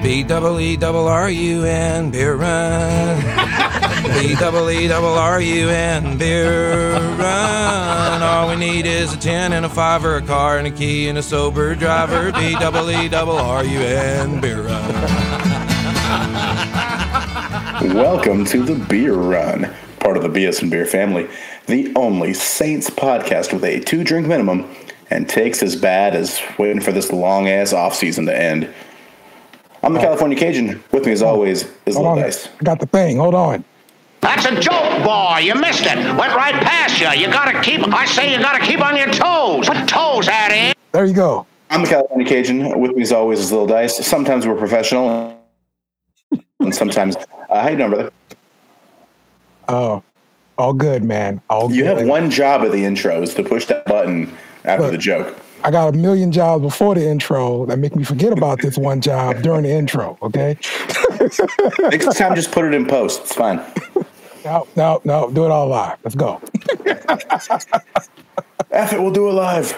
BEERUN, beer run. BEERUN, beer run. All we need is a 10 and a 5 or a car and a key and a sober driver. BEERUN, beer run. Welcome to the Beer Run, part of the BS and Beer family, the only Saints podcast with a 2-drink minimum and takes as bad as waiting for this long-ass off-season to end. I'm the California Cajun. With me, as always, is Lil Dice. I got the thing. Hold on. That's a joke, boy. You missed it. Went right past you. You gotta keep on your toes. Put toes at it. There you go. I'm the California Cajun. With me, as always, is Lil Dice. Sometimes we're professional, and sometimes... how you doing, brother? Oh, all good, man. All you good. have one job at the intro, is to push that button after the joke. I got a million jobs before the intro that make me forget about this one job during the intro, okay? Next time, just put it in post. It's fine. No. Do it all live. Let's go. F it, we'll do it live.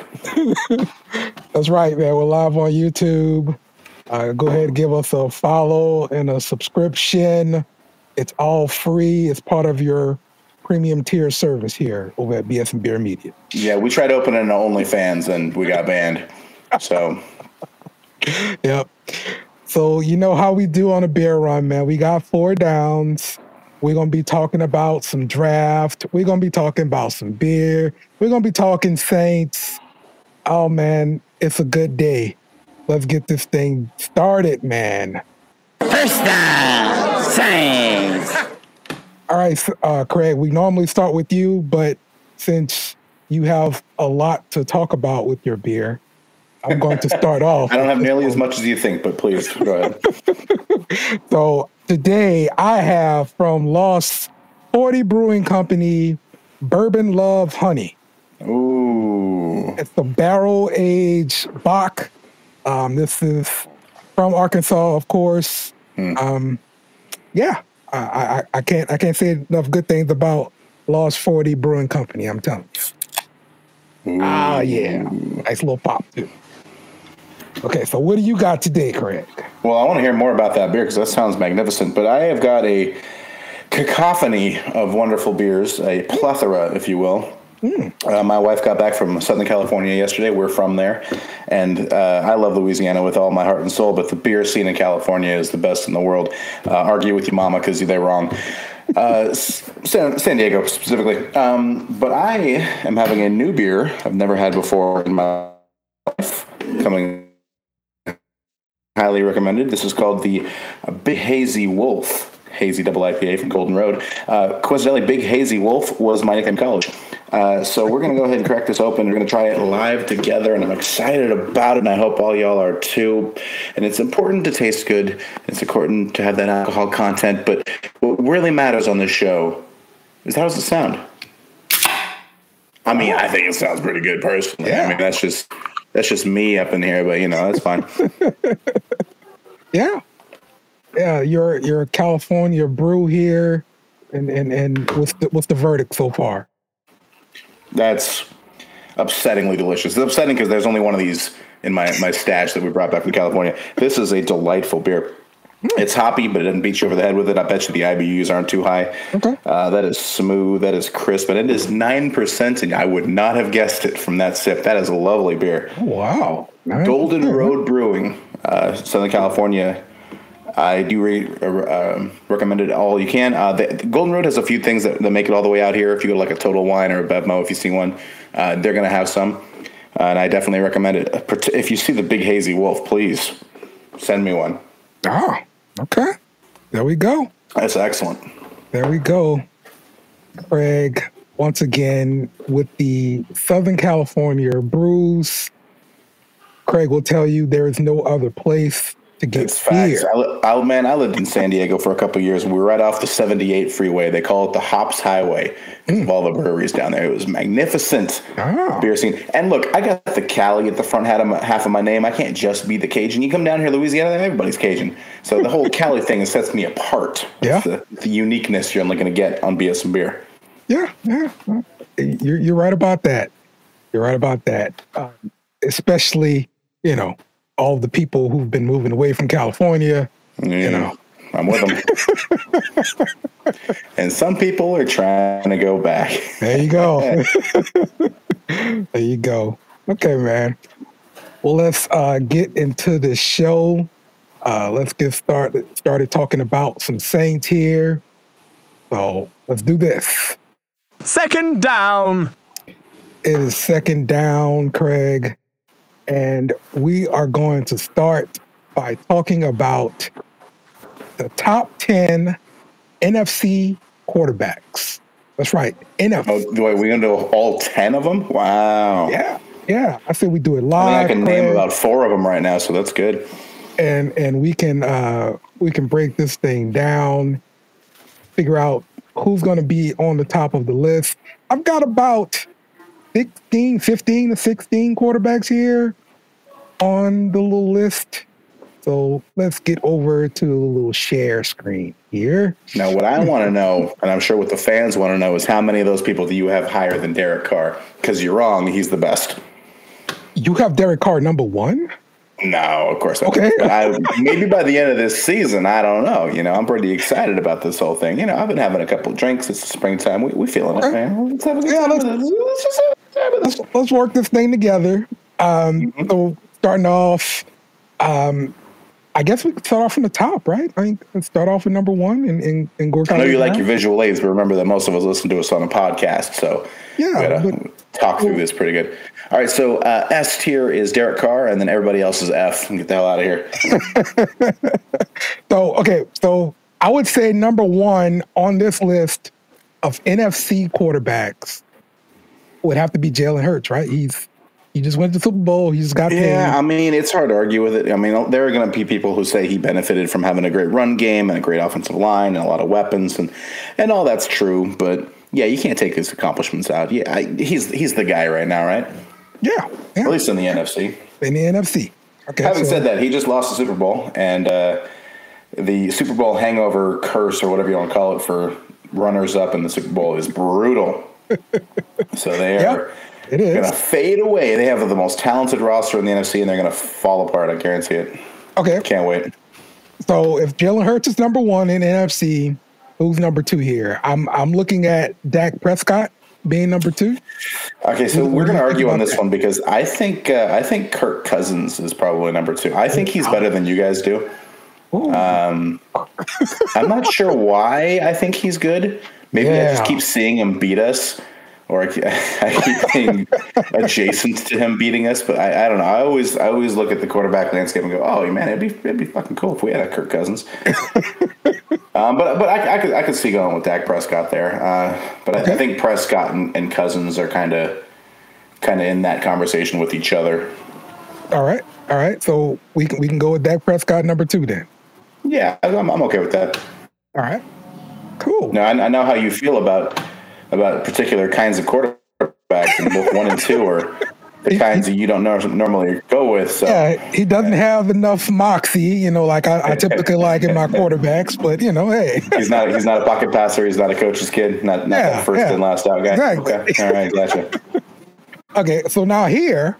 That's right, man. We're live on YouTube. Go ahead and give us a follow and a subscription. It's all free. It's part of your premium tier service here over at BS and Beer Media. Yeah, we tried opening an OnlyFans and we got banned. So, yep. So you know how we do on a beer run, man. We got 4 downs. We're gonna be talking about some draft. We're gonna be talking about some beer. We're gonna be talking Saints. Oh man, it's a good day. Let's get this thing started, man. First down, Saints. All right, Craig, we normally start with you, but since you have a lot to talk about with your beer, I'm going to start off. I don't have nearly as much as you think, but please, go ahead. So today I have from Lost 40 Brewing Company, Bourbon Love Honey. Ooh. It's the barrel-aged Bock. This is from Arkansas, of course. Yeah. I can't say enough good things about Lost 40 Brewing Company, I'm telling you. Ooh. Yeah. Nice little pop, too. Okay, so what do you got today, Craig? Well, I want to hear more about that beer because that sounds magnificent. But I have got a cacophony of wonderful beers, a plethora, if you will. My wife got back from Southern California yesterday. We're from there. And I love Louisiana with all my heart and soul, but the beer scene in California is the best in the world. Argue with your mama because they're wrong. San Diego specifically. But I am having a new beer I've never had before in my life. Coming highly recommended. This is called the Big Hazy Wolf. Hazy double IPA from Golden Road. Coincidentally, Big Hazy Wolf was my nickname in college. So we're going to go ahead and crack this open. We're going to try it live together, and I'm excited about it, and I hope all y'all are too. And it's important to taste good. It's important to have that alcohol content, but what really matters on this show is how does it sound? I mean, I think it sounds pretty good personally. Yeah. I mean, that's just me up in here, but, that's fine. Yeah. Yeah, you're a California brew here, and what's the verdict so far? That's upsettingly delicious. It's upsetting because there's only one of these in my stash that we brought back from California. This is a delightful beer. It's hoppy, but it doesn't beat you over the head with it. I bet you the IBUs aren't too high. Okay. That is smooth. That is crisp, and it is 9%, and I would not have guessed it from that sip. That is a lovely beer. Oh, wow. Golden Road Brewing, Southern California. I do recommend it all you can. The Golden Road has a few things that make it all the way out here. If you go to like a Total Wine or a Bevmo, if you see one, they're going to have some. And I definitely recommend it. If you see the Big Hazy Wolf, please send me one. Oh, okay. There we go. That's excellent. There we go. Craig, once again, with the Southern California brews, Craig will tell you there is no other place to get it's facts. I lived in San Diego for a couple of years. We were right off the 78 freeway. They call it the Hops Highway of all the breweries down there. It was magnificent beer scene. And look, I got the Cali at the front half of my name. I can't just be the Cajun. You come down here, Louisiana, everybody's Cajun. So the whole Cali thing sets me apart. Yeah. The uniqueness you're only going to get on BS and Beer. Yeah. You're right about that. You're right about that. Especially, all the people who've been moving away from California You know, I'm with them. And some people are trying to go back. There you go. There you go. Okay, man. Well, let's get into the show. Let's get started talking about some Saints here. So let's do this. Second down. It is second down, Craig. And we are going to start by talking about the top 10 NFC quarterbacks. That's right, NFC. Oh, wait, we're going to do all 10 of them? Wow. Yeah. I said we do it live. I can Craig, name about 4 of them right now, so that's good. and we can break this thing down, figure out who's going to be on the top of the list. I've got about 15 to 16 quarterbacks here on the little list. So let's get over to the little share screen here. Now, what I want to know, and I'm sure what the fans want to know, is how many of those people do you have higher than Derek Carr? Because you're wrong. He's the best. You have Derek Carr number 1? No, of course not. Okay. But maybe by the end of this season, I don't know. You know, I'm pretty excited about this whole thing. You know, I've been having a couple of drinks. It's the springtime. We feeling it, man. Let's have a good time with this. Let's just have a good time with this. Let's work this thing together. So starting off, I guess we could start off from the top, right? I think let's start off with number 1 and go. I know you like your visual aids, but remember that most of us listen to us on a podcast, so we gotta talk through this pretty good. All right, so S tier is Derek Carr, and then everybody else is F. Get the hell out of here. So I would say number 1 on this list of NFC quarterbacks would have to be Jalen Hurts, right? He just went to the Super Bowl. He's got I mean, it's hard to argue with it. I mean, there are going to be people who say he benefited from having a great run game and a great offensive line and a lot of weapons, and all that's true. But yeah, you can't take his accomplishments out. Yeah, he's the guy right now, right? Yeah. At least in the NFC. In the NFC. Okay. Having said that, he just lost the Super Bowl, and the Super Bowl hangover curse, or whatever you want to call it, for runners-up in the Super Bowl is brutal. So they are going to fade away. They have the most talented roster in the NFC, and they're going to fall apart. I guarantee it. Okay. Can't wait. So if Jalen Hurts is number 1 in NFC, who's number 2 here? I'm looking at Dak Prescott being number 2. Okay, so we're going to argue on this one because I think Kirk Cousins is probably number 2. I think he's better than you guys do. I'm not sure why I think he's good. Maybe I just keep seeing him beat us, or I keep being adjacent to him beating us. But I don't know. I always look at the quarterback landscape and go, "Oh man, it'd be fucking cool if we had a Kirk Cousins." But I could see going with Dak Prescott there. But I think Prescott and Cousins are kind of in that conversation with each other. All right. So we can go with Dak Prescott number 2 then. Yeah, I'm okay with that. All right. Cool. Now I know how you feel about particular kinds of quarterbacks, and both 1 and 2 are the kinds that you don't normally go with. So. Yeah, he doesn't have enough moxie, like I typically like in my quarterbacks. But hey, he's not a pocket passer. He's not a coach's kid. Not the first and last out guy. Exactly. Okay. All right, gotcha. Okay, so now here,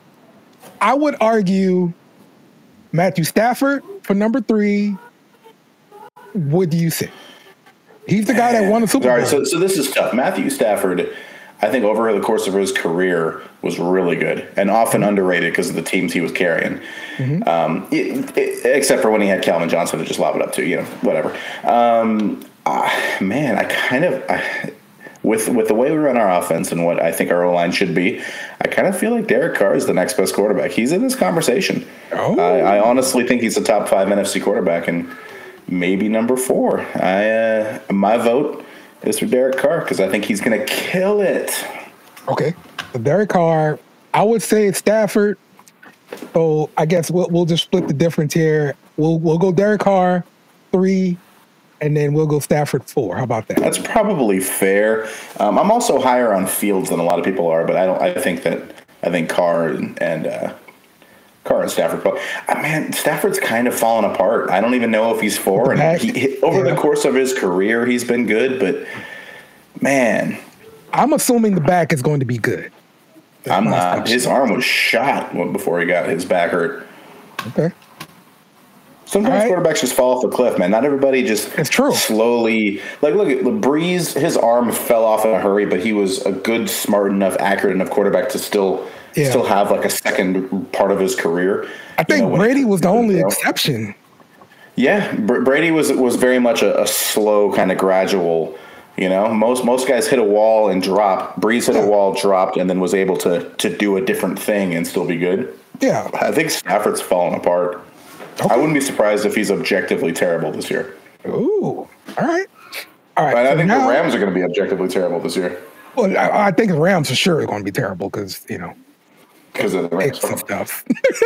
I would argue Matthew Stafford for number 3. What do you say? He's the guy that won the Super Bowl. All right, so this is tough. Matthew Stafford, I think over the course of his career, was really good and often underrated because of the teams he was carrying. Except for when he had Calvin Johnson to just lob it up to, whatever. Man, with the way we run our offense and what I think our O-line should be, I kind of feel like Derek Carr is the next best quarterback. He's in this conversation. I honestly think he's a top 5 NFC quarterback and maybe number 4. My vote is for Derek Carr because I think he's going to kill it. Okay, so Derek Carr. I would say it's Stafford. So I guess we'll just split the difference here. We'll go Derek Carr 3, and then we'll go Stafford 4. How about that? That's probably fair. I'm also higher on Fields than a lot of people are, but I think Carr and Stafford. Man, Stafford's kind of fallen apart. I don't even know if he's 4. And over the course of his career, he's been good, but man, I'm assuming the back is going to be good. I'm not. His arm was shot before he got his back hurt. Okay. Sometimes quarterbacks just fall off a cliff, man. Not everybody just slowly. Like, look at Breeze. His arm fell off in a hurry, but he was a good, smart enough, accurate enough quarterback to still have like a second part of his career. I think Brady was the only exception. Yeah, Brady was very much a slow, kind of gradual. You know, most guys hit a wall and drop. Breeze hit a wall, dropped, and then was able to do a different thing and still be good. Yeah, I think Stafford's fallen apart. I wouldn't be surprised if he's objectively terrible this year. Ooh, all right. But I think the Rams are going to be objectively terrible this year. Well, I think the Rams for sure are going to be terrible because of the Rams and stuff.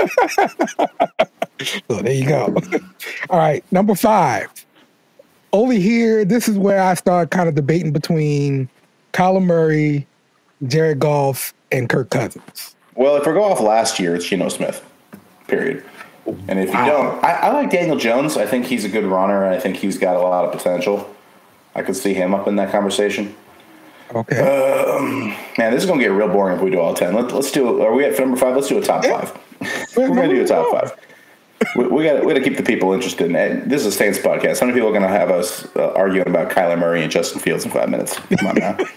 So there you go. All right, number 5. Over here, this is where I start kind of debating between Kyler Murray, Jared Goff, and Kirk Cousins. Well, if we go off last year, it's Geno Smith, period. And if you don't, I like Daniel Jones. I think he's a good runner, and I think he's got a lot of potential. I could see him up in that conversation. Okay. Man, this is going to get real boring if we do all 10. Let's do. Are we at number 5? Let's do a top 5. We're going to do a top 5. We got to keep the people interested. This is a Saints podcast. How many people are going to have us arguing about Kyler Murray and Justin Fields in 5 minutes? Come on now.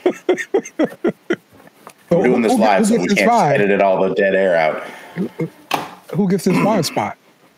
We're doing this live, so we can't edit all the dead air out. Who gets this 5 spot?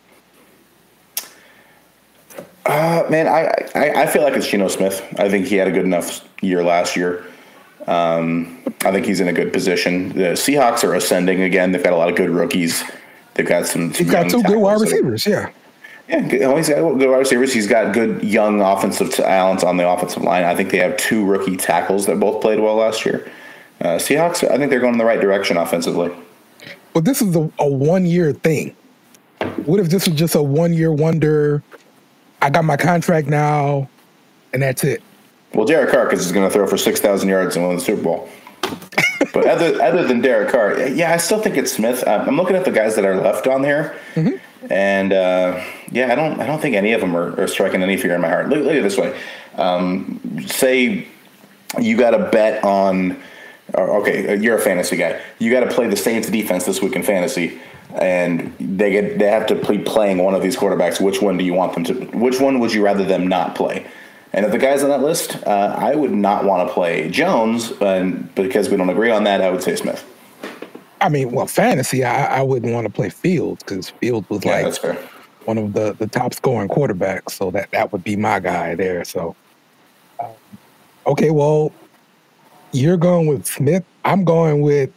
Man, I feel like it's Geno Smith. I think he had a good enough year last year. I think he's in a good position. The Seahawks are ascending again. They've got a lot of good rookies. They've got some He's got 2 good wide receivers, yeah. Yeah, he's got good wide receivers. He's got good young offensive talents on the offensive line. I think they have 2 rookie tackles that both played well last year. Seahawks, I think they're going in the right direction offensively. But this is a 1-year thing. What if this was just a 1-year wonder? I got my contract now, and that's it. Well, Derek Carr is going to throw for 6,000 yards and win the Super Bowl. But other than Derek Carr, yeah, I still think it's Smith. I'm looking at the guys that are left on here, and I don't think any of them are striking any fear in my heart. Look at it this way: say you got to bet on. Okay, you're a fantasy guy. You got to play the Saints defense this week in fantasy, and they have to be playing one of these quarterbacks. Which one do you want them to? Which one would you rather them not play? And of the guys on that list, I would not want to play Jones, because we don't agree on that. I would say Smith. I mean, well, fantasy, I wouldn't want to play Fields because Fields was that's fair. One of the top scoring quarterbacks, so that would be my guy there. So, okay, well, you're going with Smith. I'm going with,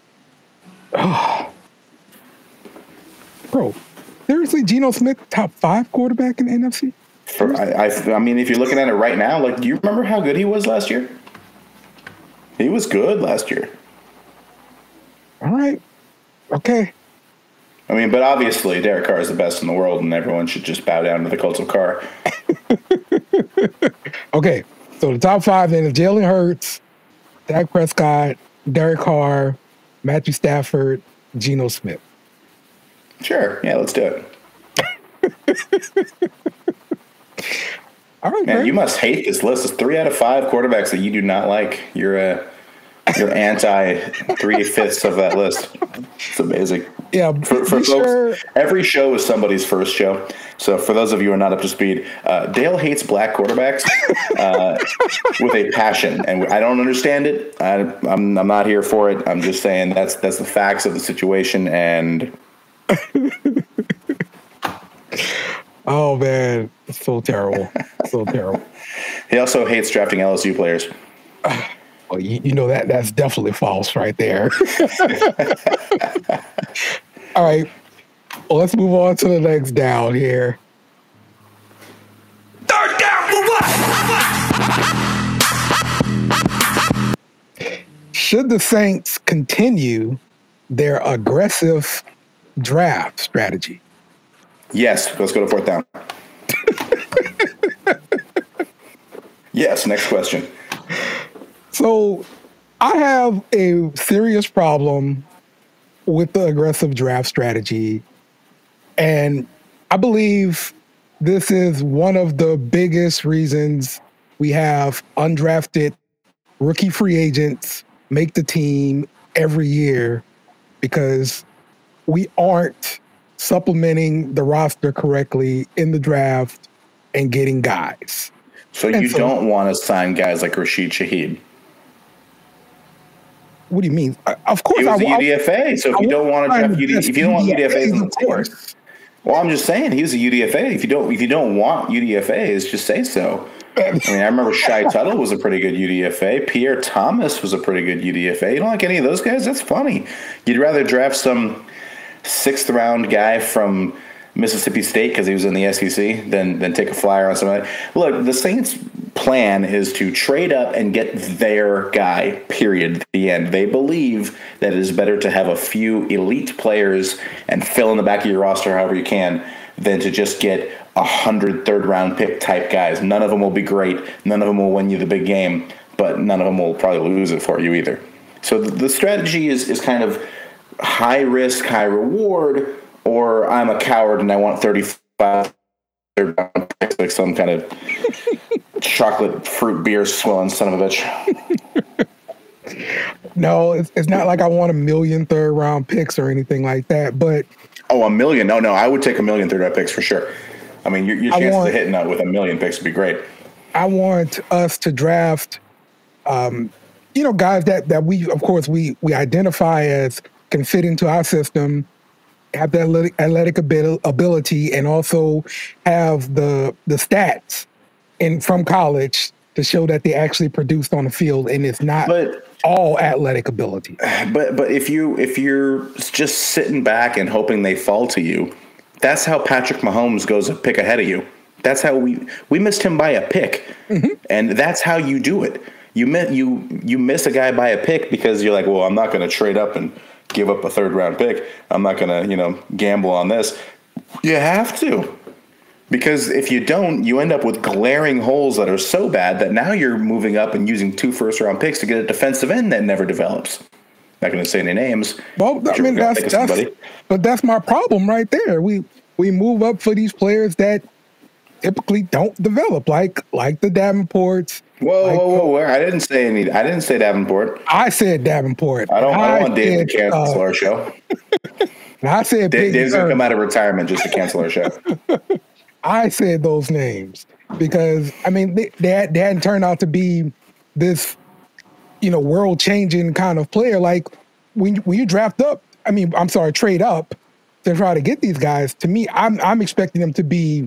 bro, seriously, Geno Smith, top 5 quarterback in the NFC? I mean, if you're looking at it right now, like, do you remember how good he was last year? He was good last year. All right. Okay. I mean, but obviously Derek Carr is the best in the world, and everyone should just bow down to the cult of Carr. Okay. So the top 5 then is Jalen Hurts, Dak Prescott, Derek Carr, Matthew Stafford, Geno Smith. Sure. Yeah, let's do it. All right, man, you must hate this list. It's 3 out of 5 quarterbacks that you do not like. You're anti 3/5 of that list. It's amazing. Yeah, for folks, every show is somebody's first show. So for those of you who are not up to speed, Dale hates black quarterbacks with a passion, and I don't understand it. I'm not here for it. I'm just saying that's the facts of the situation. And oh man, it's so terrible, so terrible. He also hates drafting LSU players. Well, you know that's definitely false right there. All right, well, let's move on to the next down here. Third down for what? Should the Saints continue their aggressive draft strategy? Yes, let's go to 4th down. Yes, next question. So I have a serious problem with the aggressive draft strategy, and I believe this is one of the biggest reasons we have undrafted rookie free agents make the team every year, because we aren't supplementing the roster correctly in the draft and getting guys. So you don't want to sign guys like Rashid Shaheed? What do you mean? Of course, he was a UDFA. So if you don't want to draft UDFAs, if you don't want UDFAs, of course. Well, I'm just saying he was a UDFA. If you don't want UDFAs, just say so. I mean, I remember Shai Tuttle was a pretty good UDFA. Pierre Thomas was a pretty good UDFA. You don't like any of those guys? That's funny. You'd rather draft some 6th round guy from Mississippi State because he was in the SEC than take a flyer on somebody. Look, the Saints' plan is to trade up and get their guy, period, at the end. They believe that it is better to have a few elite players and fill in the back of your roster however you can than to just get 100 third-round pick type guys. None of them will be great. None of them will win you the big game, but none of them will probably lose it for you either. So the strategy is kind of high risk, high reward, or I'm a coward and I want 35 third-round picks like some kind of chocolate fruit beer swilling son of a bitch. No, it's not like I want 1 million third-round picks or anything like that, but... Oh, 1 million? No, I would take 1 million third-round picks for sure. I mean, your chances of hitting that with 1 million picks would be great. I want us to draft, guys that we, of course, we identify as can fit into our system, have the athletic ability, and also have the stats from college to show that they actually produced on the field, and it's not all athletic ability. But if you're just sitting back and hoping they fall to you, that's how Patrick Mahomes goes a pick ahead of you. That's how we missed him by a pick, and that's how you do it. You miss a guy by a pick because you're like, well, I'm not going to trade up and give up a third-round pick. I'm not going to gamble on this. You have to. Because if you don't, you end up with glaring holes that are so bad that now you're moving up and using 2 first-round picks to get a defensive end that never develops. Not going to say any names. Well, I mean, that's my problem right there. We move up for these players that typically don't develop, like the Davenports. Whoa! I didn't say Davenport. I said Davenport. I don't want Dave to cancel our show. I said Dave's going to come out of retirement just to cancel our show. I said those names because, I mean, they hadn't turned out to be this, world-changing kind of player. Like, when you trade up to try to get these guys, to me, I'm expecting them to be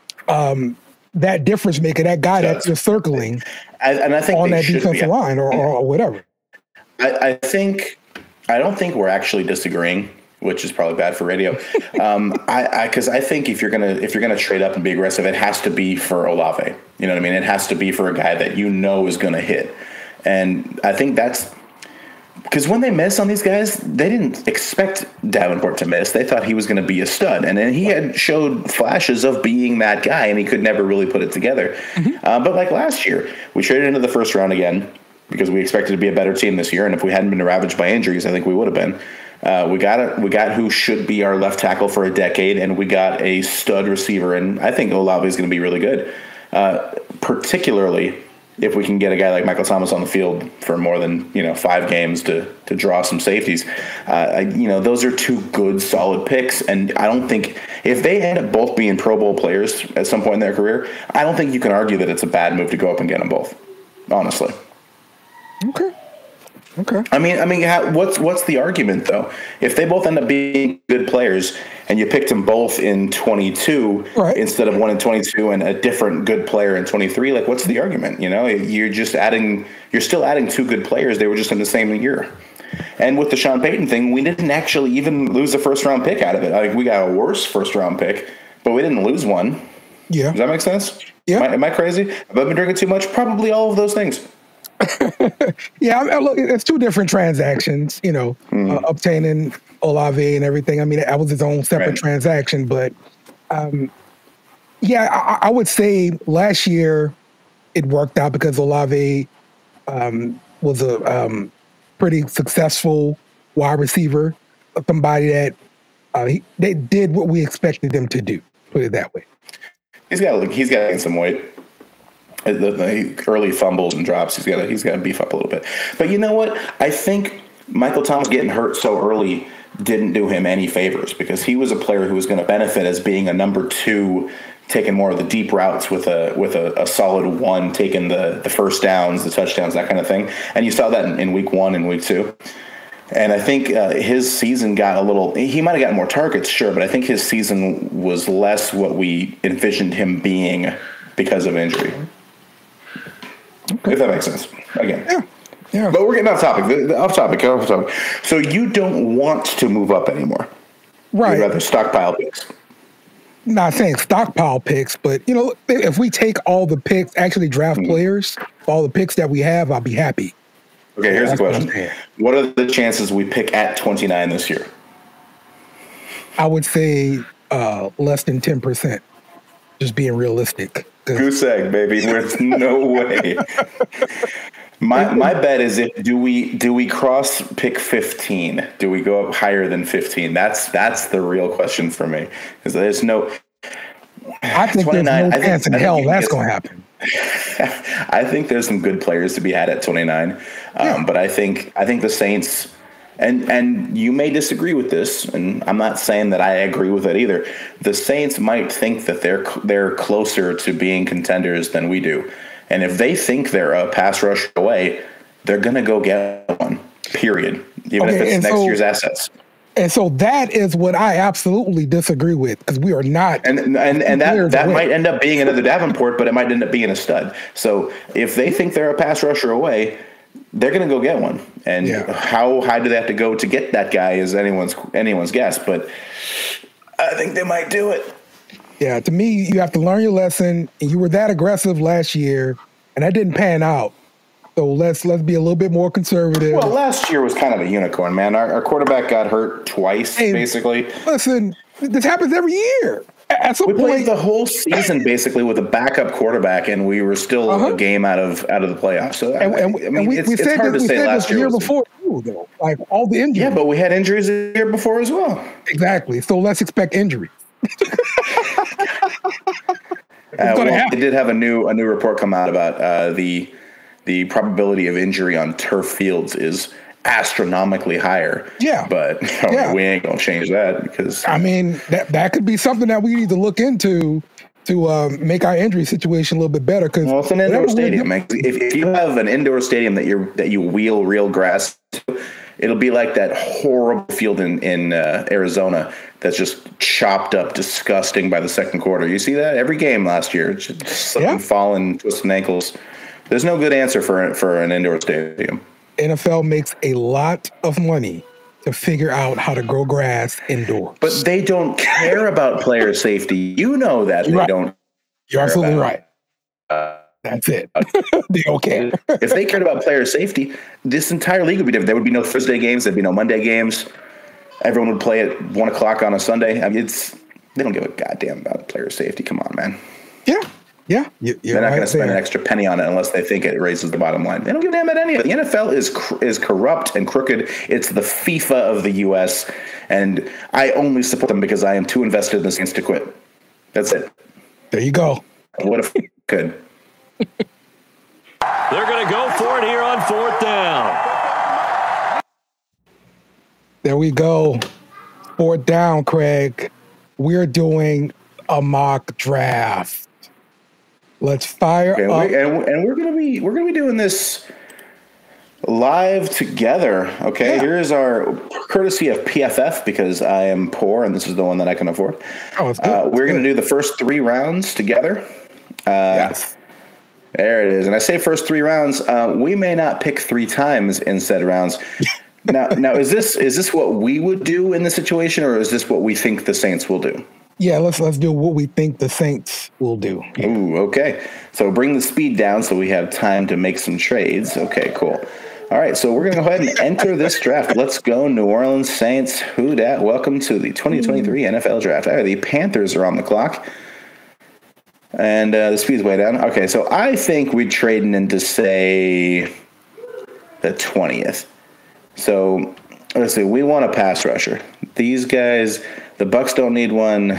that difference maker, that guy that's just circling and I think on that defensive line or whatever. I don't think we're actually disagreeing, which is probably bad for radio. Because I think if you're gonna trade up and be aggressive, it has to be for Olave. You know what I mean? It has to be for a guy that is going to hit. And I think that's because when they miss on these guys, they didn't expect Davenport to miss. They thought he was going to be a stud, and then he had showed flashes of being that guy, and he could never really put it together. But like last year, we traded into the first round again because we expected to be a better team this year, and if we hadn't been ravaged by injuries, I think we would have been. We got who should be our left tackle for a decade, and we got a stud receiver, and I think Olave is going to be really good, particularly if we can get a guy like Michael Thomas on the field for more than 5 games to draw some safeties. Those are 2 good, solid picks, and I don't think if they end up both being Pro Bowl players at some point in their career, I don't think you can argue that it's a bad move to go up and get them both, honestly. Okay. I mean, what's the argument though? If they both end up being good players, and you picked them both in 22 instead of one in 22, and a different good player in 23, like what's the argument? You're still adding 2 good players. They were just in the same year. And with the Sean Payton thing, we didn't actually even lose a first-round pick out of it. Like we got a worse first-round pick, but we didn't lose one. Yeah. Does that make sense? Yeah. Am I crazy? Have I been drinking too much? Probably all of those things. Yeah, look, it's 2 different transactions, obtaining Olave and everything. I mean, that was his own separate transaction, but I would say last year it worked out because Olave was a pretty successful wide receiver, somebody that they did what we expected them to do. Put it that way. He's got to gain some weight. The early fumbles and drops, he's got to beef up a little bit. But you know what? I think Michael Thomas getting hurt so early didn't do him any favors because he was a player who was going to benefit as being a number 2, taking more of the deep routes with a solid 1, taking the first downs, the touchdowns, that kind of thing. And you saw that in week 1 and week 2. And I think his season got a little – he might have gotten more targets, sure, but I think his season was less what we envisioned him being because of injury. Okay. If that makes sense. Again. Yeah. Yeah. But we're getting off topic. So you don't want to move up anymore. Right. You'd rather stockpile picks. Not saying stockpile picks, but, if we take all the picks, actually draft players, all the picks that we have, I'll be happy. Okay, here's the question. What are the chances we pick at 29 this year? I would say less than 10%, just being realistic. Goose egg, baby. There's no way. My bet is do we cross pick 15? Do we go up higher than 15? That's the real question for me. Because there's no. I think there's no chance in hell that's going to happen. I think there's some good players to be had at 29, but I think the Saints. And you may disagree with this, and I'm not saying that I agree with it either. The Saints might think that they're closer to being contenders than we do. And if they think they're a pass rush away, they're going to go get one, period, even if it's next year's assets. And so that is what I absolutely disagree with, because we are not. And that might end up being another Davenport, but it might end up being a stud. So if they think they're a pass rusher away, they're going to go get one. And how high do they have to go to get that guy is anyone's guess. But I think they might do it. Yeah, to me, you have to learn your lesson. And you were that aggressive last year, and that didn't pan out. So let's be a little bit more conservative. Well, last year was kind of a unicorn, man. Our quarterback got hurt twice, basically. Listen, this happens every year. At some we point, played the whole season basically with a backup quarterback, and we were still a game out of the playoffs. So it's hard to say last year before too, though. Like all the injuries. Yeah, but we had injuries the year before as well. Exactly. So let's expect injuries. They did have a new report come out about the probability of injury on turf fields is astronomically higher. Yeah. But we ain't going to change that because... I mean, that could be something that we need to look into to make our injury situation a little bit better. Well, it's an indoor stadium. If you have an indoor stadium that you wheel real grass to, it'll be like that horrible field in Arizona that's just chopped up, disgusting by the second quarter. You see that every game last year. Just slipping, falling, twisting ankles. There's no good answer for an indoor stadium. NFL makes a lot of money to figure out how to grow grass indoors. But they don't care about player safety. You know that. They don't. You're absolutely right. That's it. They don't care. If they cared about player safety, this entire league would be different. There would be no Thursday games. There'd be no Monday games. Everyone would play at 1:00 on a Sunday. I mean, they don't give a goddamn about player safety. Come on, man. Yeah. They're not going to spend an extra penny on it unless they think it raises the bottom line. They don't give a damn about any of it. The NFL is corrupt and crooked. It's the FIFA of the U.S., and I only support them because I am too invested in the Saints to quit. That's it. There you go. What if we could? They're going to go for it here on 4th down. There we go. 4th down, Craig. We're doing a mock draft. Let's fire up. And we're gonna be doing this live together. Okay, Here's our courtesy of PFF because I am poor and this is the one that I can afford. We're gonna do the first 3 rounds together. Yes. There it is. And I say first 3 rounds. We may not pick 3 times in said rounds. Now is this what we would do in this situation, or is this what we think the Saints will do? Yeah, let's do what we think the Saints will do. Yeah. Ooh, okay. So bring the speed down so we have time to make some trades. Okay, cool. All right, so we're going to go ahead and enter this draft. Let's go, New Orleans Saints. Who dat? Welcome to the 2023 NFL Draft. The Panthers are on the clock. And the speed's way down. Okay, so I think we're trading into, say, the 20th. So let's see. We want a pass rusher. These guys... The Bucs don't need one.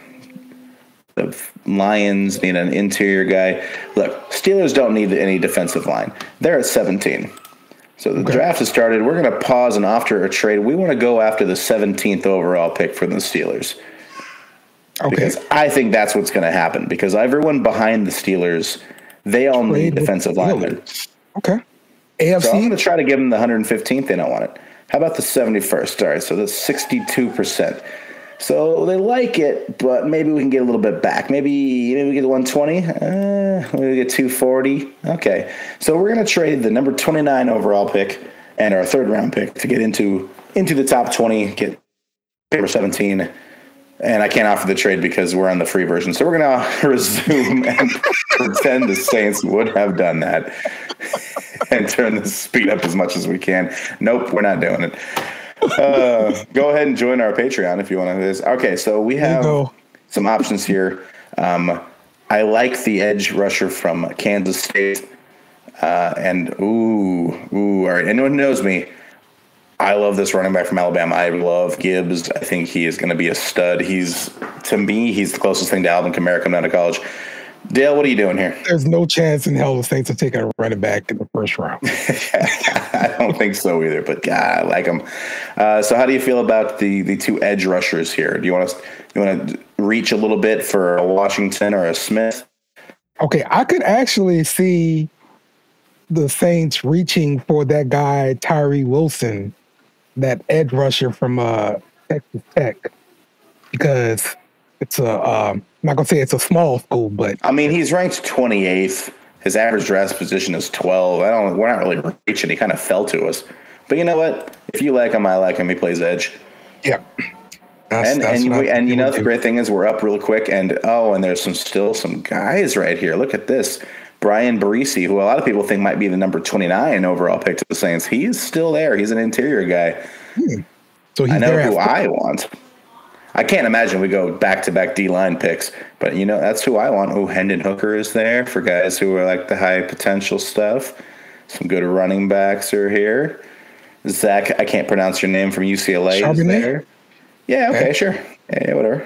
The Lions need an interior guy. Look, Steelers don't need any defensive line. They're at 17. So the draft has started. We're going to pause and after a trade. We want to go after the 17th overall pick from the Steelers. Okay. Because I think that's what's going to happen. Because everyone behind the Steelers, they all need defensive linemen. Okay. AFC? So I'm going to try to give them the 115th. They don't want it. How about the 71st? All right, so that's 62%. So they like it, but maybe we can get a little bit back. Maybe we get 120. Maybe we get 240. Okay. So we're going to trade the number 29 overall pick and our third round pick to get into the top 20, get number 17. And I can't offer the trade because we're on the free version. So we're going to resume and pretend the Saints would have done that and turn the speed up as much as we can. Nope, we're not doing it. Go ahead and join our Patreon if you want to. Okay, so we have some options here. I like the edge rusher from Kansas State. And all right. Anyone who knows me, I love this running back from Alabama. I love Gibbs. I think he is going to be a stud. To me, he's the closest thing to Alvin Kamara coming out of college. Dale, what are you doing here? There's no chance in hell the Saints are taking a running back in the first round. I don't think so either, but God, I like him. So how do you feel about the two edge rushers here? Do you want to reach a little bit for a Washington or a Smith? Okay, I could actually see the Saints reaching for that guy, Tyree Wilson, that edge rusher from Texas Tech, because it's I'm not going to say it's a small school, but I mean, he's ranked 28th. His average draft position is 12. We're not really reaching. He kind of fell to us. But you know what? If you like him, I like him. He plays edge. Yeah. And you know, the great thing is we're up real quick. And there's still some guys right here. Look at this. Brian Barisi, who a lot of people think might be the number 29 overall pick to the Saints. He's still there. He's an interior guy. So I know who I want. I can't imagine we go back-to-back D-line picks, but, you know, that's who I want. Hendon Hooker is there for guys who are like the high potential stuff. Some good running backs are here. Zach, I can't pronounce your name, from UCLA Charbonnet? Is there. Yeah, okay, sure. Yeah, whatever.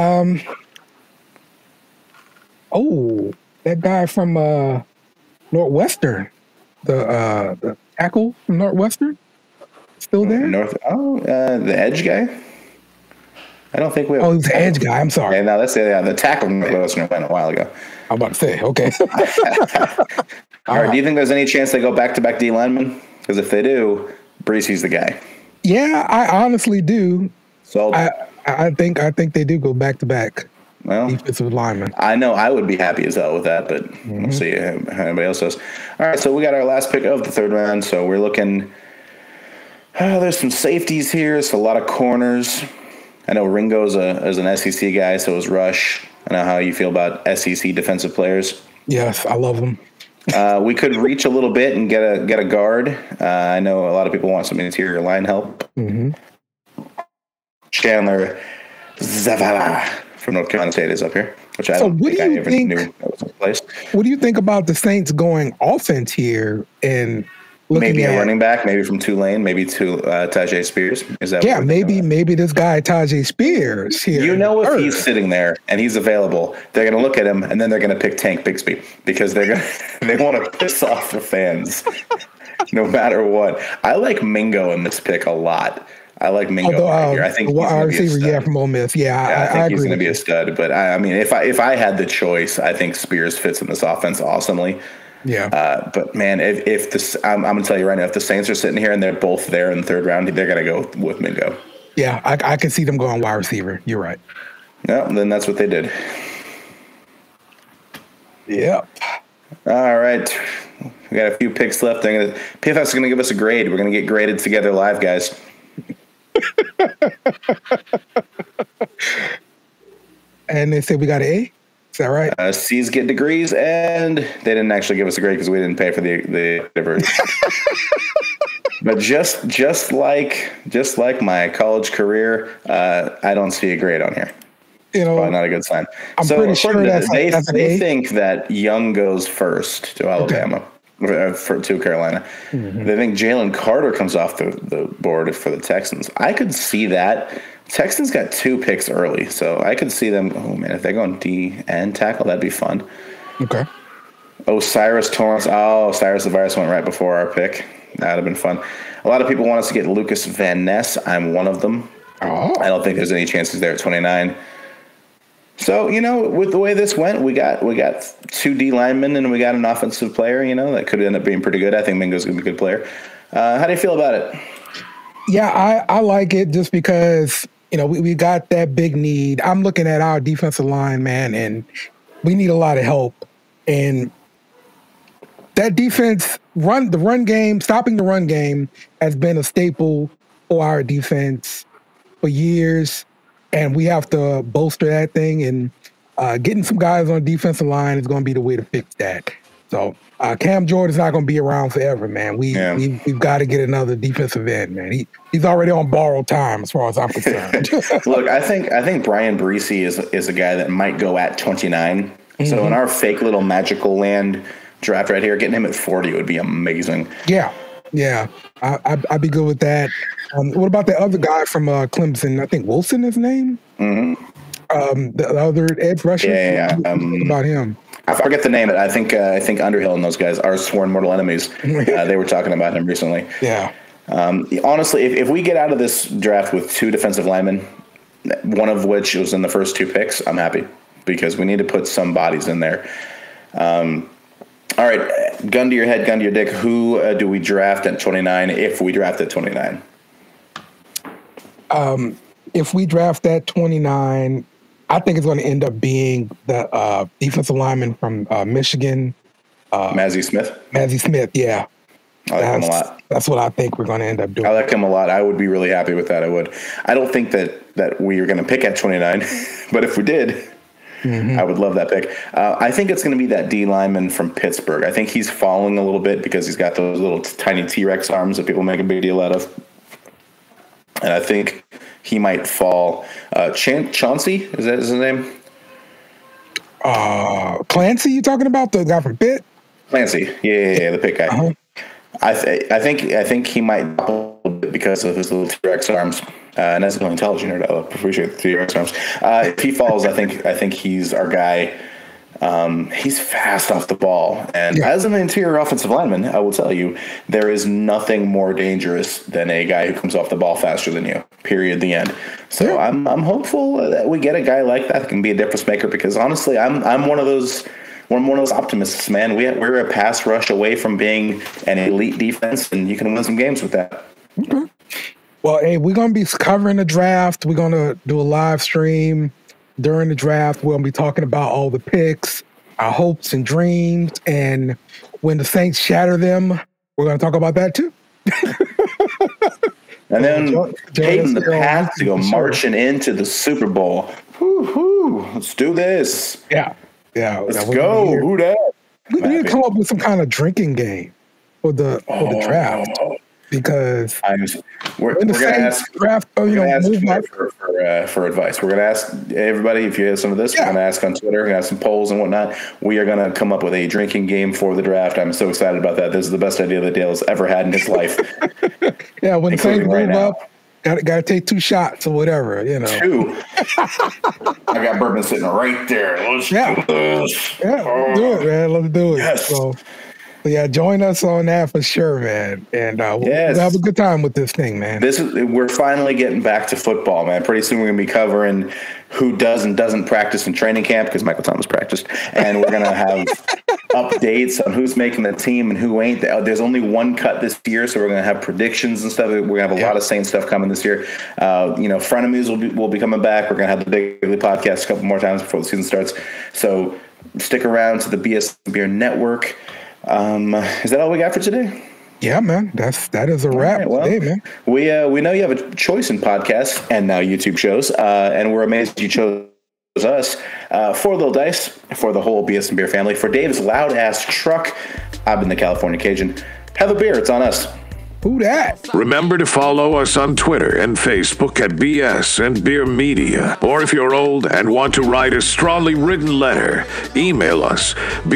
That guy from Northwestern, the tackle from Northwestern, still there? The edge guy? I don't think we have. Oh, he's the edge guy. I'm sorry. Yeah, no, that's the tackle from Northwestern went a while ago. I'm about to say, okay. All right. Do you think there's any chance they go back-to-back D linemen? Because if they do, Breesy's the guy. Yeah, I honestly do. So I think they do go back-to-back defensive linemen. I know I would be happy as hell with that, but we'll see how anybody else does. All right, so we got our last pick of the third round. So we're looking. There's some safeties here. It's a lot of corners. I know Ringo's is an SEC guy, so is Rush. I know how you feel about SEC defensive players. Yes, I love them. We could reach a little bit and get a guard. I know a lot of people want some interior line help. Mm-hmm. Chandler Zavala from North Carolina State is up here, which I don't think I even knew that was in place. What do you think about the Saints going offense here and maybe a running back, maybe from Tulane, maybe to Tajay Spears? Is that maybe this guy Tajay Spears here. You know, if he's sitting there and he's available, they're going to look at him and then they're going to pick Tank Bigsby because they want to piss off the fans no matter what. I like Mingo in this pick a lot. I like Mingo right here. I think he's going to be a stud. From Ole Miss. Yeah, I think he's going to be a stud. But I mean, if I had the choice, I think Spears fits in this offense awesomely. Yeah. But man, if this, I'm going to tell you right now, if the Saints are sitting here and they're both there in the third round, they're going to go with Mingo. Yeah, I can see them going wide receiver. You're right. No, then that's what they did. Yep. All right. We got a few picks left. PFF is going to give us a grade. We're going to get graded together live, guys. And they said we got an A? Is that right? C's get degrees, and they didn't actually give us a grade because we didn't pay for the version. But just like my college career, I don't see a grade on here. You know, probably not a good sign. I'm pretty sure they think that Young goes first to Alabama. Okay. To Carolina. Mm-hmm. They think Jalen Carter comes off the board for the Texans. I could see that. Texans got 2 picks early, so I could see them. Oh, man, if they go on D and tackle, that'd be fun. Okay. Cyrus Torrance. Oh, Cyrus the Virus went right before our pick. That would have been fun. A lot of people want us to get Lucas Van Ness. I'm one of them. Oh. I don't think there's any chances there at 29. So, with the way this went, we got 2 D linemen and we got an offensive player, that could end up being pretty good. I think Mingo's going to be a good player. How do you feel about it? Yeah, I like it just because, we got that big need. I'm looking at our defensive line, man, and we need a lot of help. And that defense, stopping the run game has been a staple for our defense for years. And we have to bolster that thing, and getting some guys on defensive line is going to be the way to fix that. So Cam Jordan's not going to be around forever, man. We've got to get another defensive end, man. He's already on borrowed time as far as I'm concerned. Look, I think Brian Breesy is a guy that might go at 29. Mm-hmm. So in our fake little magical land draft right here, getting him at 40 would be amazing. Yeah. I'd be good with that. What about the other guy from Clemson? I think Wilson is his name. Mm-hmm. The other edge rusher. Yeah. About him. I forget the name. I think Underhill and those guys are sworn mortal enemies. They were talking about him recently. Yeah. Honestly, if we get out of this draft with 2 defensive linemen, one of which was in the first 2 picks, I'm happy because we need to put some bodies in there. All right, gun to your head, gun to your dick. Who do we draft at 29 if we draft at 29? If we draft at 29, I think it's going to end up being the defensive lineman from Michigan. Mazi Smith, yeah. I like him a lot. That's what I think we're going to end up doing. I like him a lot. I would be really happy with that. I would. I don't think that we are going to pick at 29, but if we did, I would love that pick. I think it's going to be that D lineman from Pittsburgh. I think he's falling a little bit because he's got those little tiny T-Rex arms that people make a big deal out of. And I think he might fall. Chauncey, is that his name? Clancy, you talking about the guy from Pitt? Clancy, yeah, the Pitt guy. Uh-huh. I think he might fall a bit because of his little T-Rex arms. And as an intelligent nerd, I appreciate the T-Rex arms. If he falls, I think he's our guy. He's fast off the ball. And as an interior offensive lineman, I will tell you, there is nothing more dangerous than a guy who comes off the ball faster than you, period, the end. So I'm hopeful that we get a guy like that can be a difference maker because, honestly, I'm one of those optimists, man. We're a pass rush away from being an elite defense, and you can win some games with that. Okay. Well, hey, we're going to be covering the draft. We're going to do a live stream during the draft. We're going to be talking about all the picks, our hopes and dreams, and when the Saints shatter them, we're going to talk about that too. And then paving the path to go marching into the Super Bowl. Let's do this. Yeah. Let's go. Who that? We need to come up with some kind of drinking game for the draft. Because we're going to ask draft, for advice. We're going to ask everybody if you have some of this. We're going to ask on Twitter. We're going to have some polls and whatnot. We are going to come up with a drinking game for the draft. I'm so excited about that. This is the best idea that Dale has ever had in his life. When the Saints move up, got to take 2 shots or whatever. 2. I got bourbon sitting right there. Let's do this. Do it, man. Let's do it. Yes. So join us on that for sure, man. And we'll have a good time with this thing, man. We're finally getting back to football, man. Pretty soon we're going to be covering who does and doesn't practice in training camp because Michael Thomas practiced. And we're going to have updates on who's making the team and who ain't. There's only one cut this year, so we're going to have predictions and stuff. We're going to have a lot of Saints stuff coming this year. Frenemies will be coming back. We're going to have the Daily Podcast a couple more times before the season starts. So stick around to the BS Beer Network. Is that all we got for today? Yeah, man. That is a wrap today, man. We know you have a choice in podcasts and now YouTube shows, and we're amazed you chose us. For Little Dice, for the whole BS and Beer family, for Dave's loud ass truck, I've been the California Cajun. Have a beer. It's on us. Who that? Remember to follow us on Twitter and Facebook at BS and Beer Media. Or if you're old and want to write a strongly written letter, email us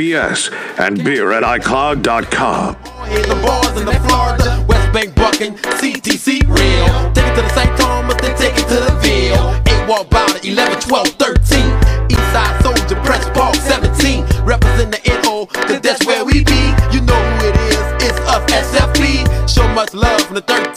bsandbeer@icloud.com. The bars in the Florida, West Bank bucking, CTC real. Take it to the St. Thomas, then take it to the Ville. 8 Wall Bound 11, 12, 13. Eastside Soldier, Press Park 17. Represent the NO, cause that's where we be. You know who it is, it's us, SFB. from the 13.